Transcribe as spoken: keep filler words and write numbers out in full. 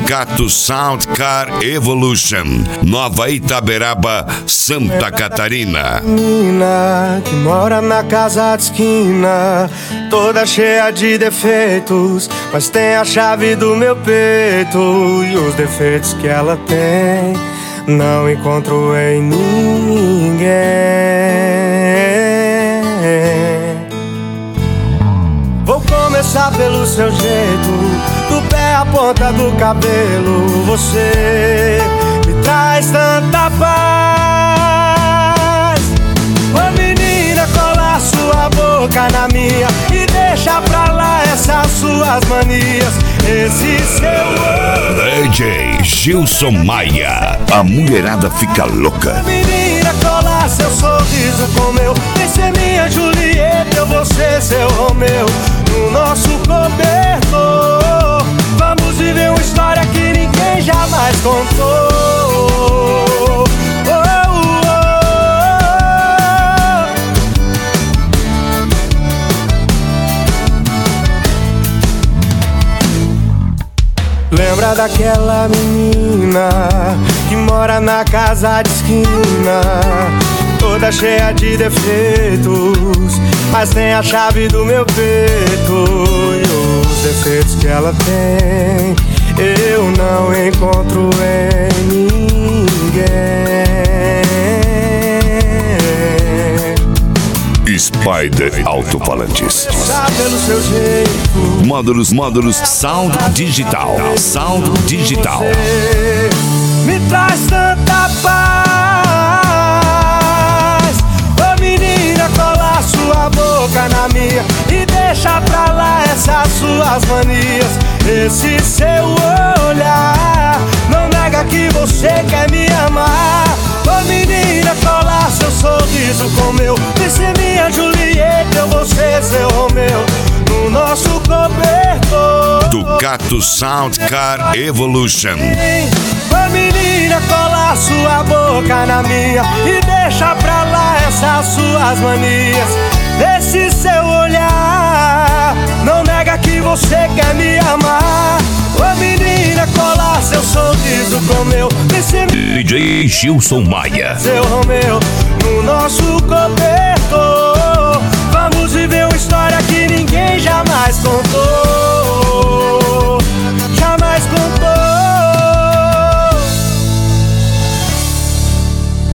Ducato Sound Car Evolution, Nova Itaberaba, Santa Catarina. Menina que mora na casa de esquina, toda cheia de defeitos, mas tem a chave do meu peito. E os defeitos que ela tem não encontro em ninguém. Vou começar pelo seu jeito, do pé à ponta do cabelo. Você me traz tanta paz. Ô menina, cola sua boca na minha e deixa pra lá essas suas manias. Esse seu D J Gilson Maia, a mulherada fica louca. Ô menina, cola seu sorriso com meu. Vem ser minha Julieta, eu vou ser seu Romeu. No nosso cobertor vamos viver uma história que ninguém jamais contou. Oh, oh, oh. Lembra daquela menina que mora na casa de esquina, toda cheia de defeitos, mas tem a chave do meu peito. E os defeitos que ela tem eu não encontro em ninguém. Spider Alto-Falantes. Sabe pelo seu jeito, Módulos, módulos Sound Digital. Sound Digital. você me traz tanta paz. Ô menina, cola sua boca na minha e deixa pra lá essas suas manias. Esse seu olhar não nega que você quer me amar. Ô menina, cola seu sorriso com o meu. Vem ser minha Julieta, eu vou ser seu Romeu. No nosso cobertor Ducato Sound Car Evolution. Ô menina, cola sua boca na minha e deixa pra lá essas suas manias. Esse seu olhar não nega que você quer me amar. Ô menina, cola seu sorriso com o meu. Vem ser D J Gilson Maia. seu Romeu.